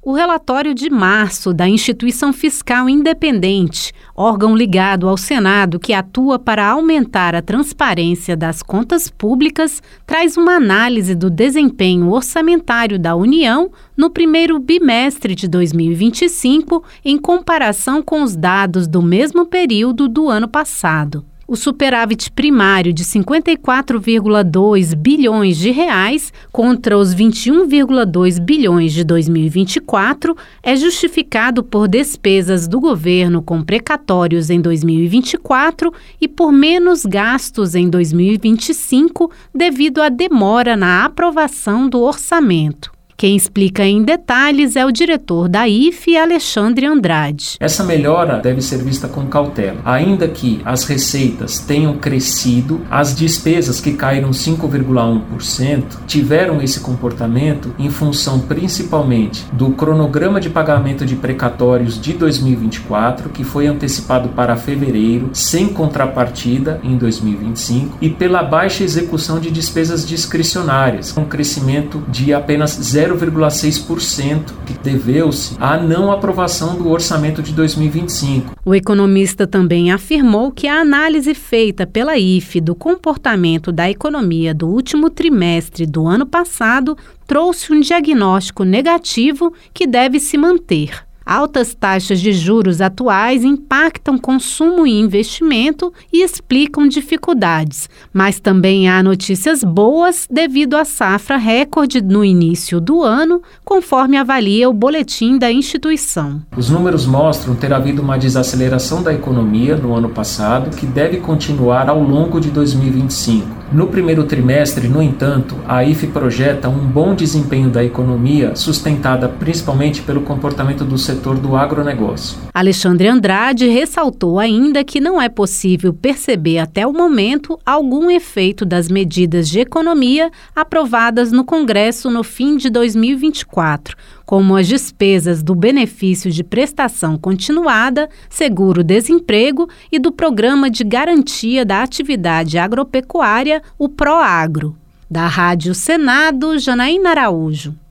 O relatório de março da Instituição Fiscal Independente, órgão ligado ao Senado que atua para aumentar a transparência das contas públicas, traz uma análise do desempenho orçamentário da União no primeiro bimestre de 2025, em comparação com os dados do mesmo período do ano passado. O superávit primário de 54,2 bilhões de reais contra os 21,2 bilhões de 2024 é justificado por despesas do governo com precatórios em 2024 e por menos gastos em 2025 devido à demora na aprovação do orçamento. Quem explica em detalhes é o diretor da IFE, Alexandre Andrade. Essa melhora deve ser vista com cautela. Ainda que as receitas tenham crescido, as despesas, que caíram 5,1%, tiveram esse comportamento em função principalmente do cronograma de pagamento de precatórios de 2024, que foi antecipado para fevereiro, sem contrapartida em 2025, e pela baixa execução de despesas discricionárias, com crescimento de apenas 0,6%, que deveu-se à não aprovação do orçamento de 2025. O economista também afirmou que a análise feita pela IFE do comportamento da economia do último trimestre do ano passado trouxe um diagnóstico negativo que deve se manter. Altas taxas de juros atuais impactam consumo e investimento e explicam dificuldades, mas também há notícias boas devido à safra recorde no início do ano, conforme avalia o boletim da instituição. Os números mostram ter havido uma desaceleração da economia no ano passado, que deve continuar ao longo de 2025. No primeiro trimestre, no entanto, a IFE projeta um bom desempenho da economia, sustentada principalmente pelo comportamento do setor do agronegócio. Alexandre Andrade ressaltou ainda que não é possível perceber até o momento algum efeito das medidas de economia aprovadas no Congresso no fim de 2024, como as despesas do benefício de prestação continuada, seguro-desemprego e do Programa de Garantia da Atividade Agropecuária, o PROAGRO. Da Rádio Senado, Janaína Araújo.